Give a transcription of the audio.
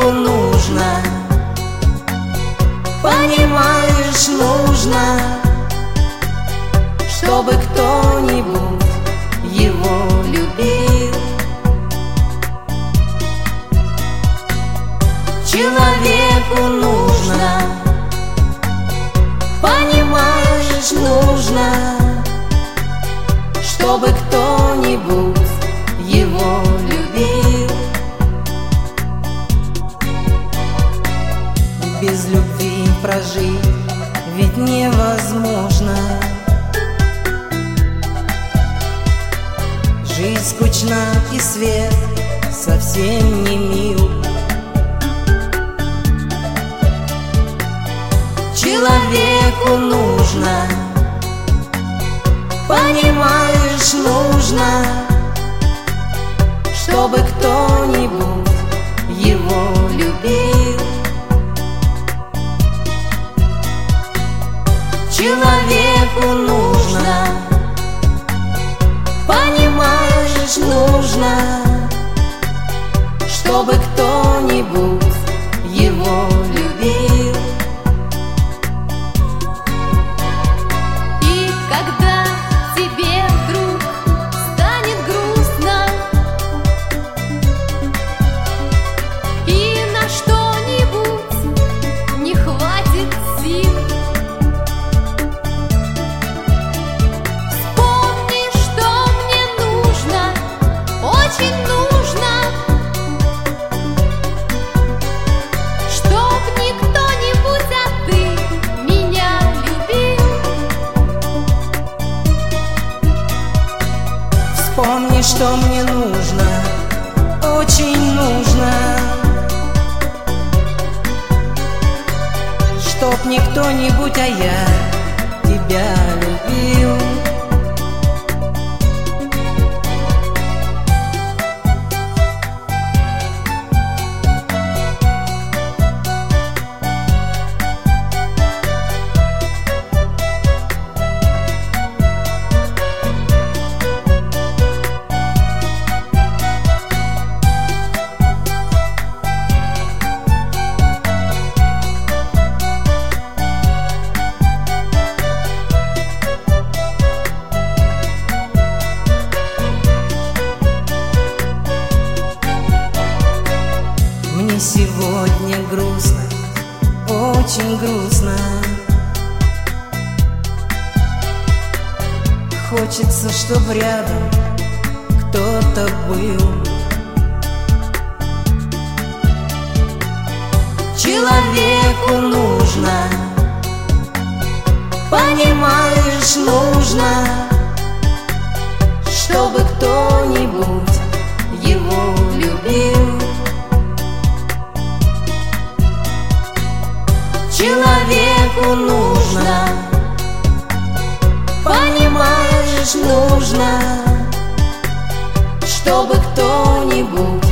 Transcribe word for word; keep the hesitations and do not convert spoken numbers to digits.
Человеку нужно, понимаешь, нужно, чтобы кто-нибудь его любил. Человеку нужно, понимаешь, нужно, чтобы кто-нибудь его любил. Без любви прожить ведь невозможно. Жизнь скучна и свет совсем не мил. Человеку нужно, понимаешь, нужно, чтобы кто-нибудь его любил. Человеку нужно, понимаешь, нужно, чтобы кто-нибудь его любил. И когда тебе вдруг станет грустно, и на что-нибудь не хватит сил, очень нужно, чтоб не кто-нибудь, а ты меня любил. Вспомни, что мне нужно, очень нужно, чтоб не кто-нибудь, а я тебя любил. Мне сегодня грустно, очень грустно. Хочется, чтоб рядом кто-то был. Человеку нужно, понимаешь, нужно, чтобы кто-нибудь его любил. Человеку нужно, понимаешь, нужно, чтобы кто-нибудь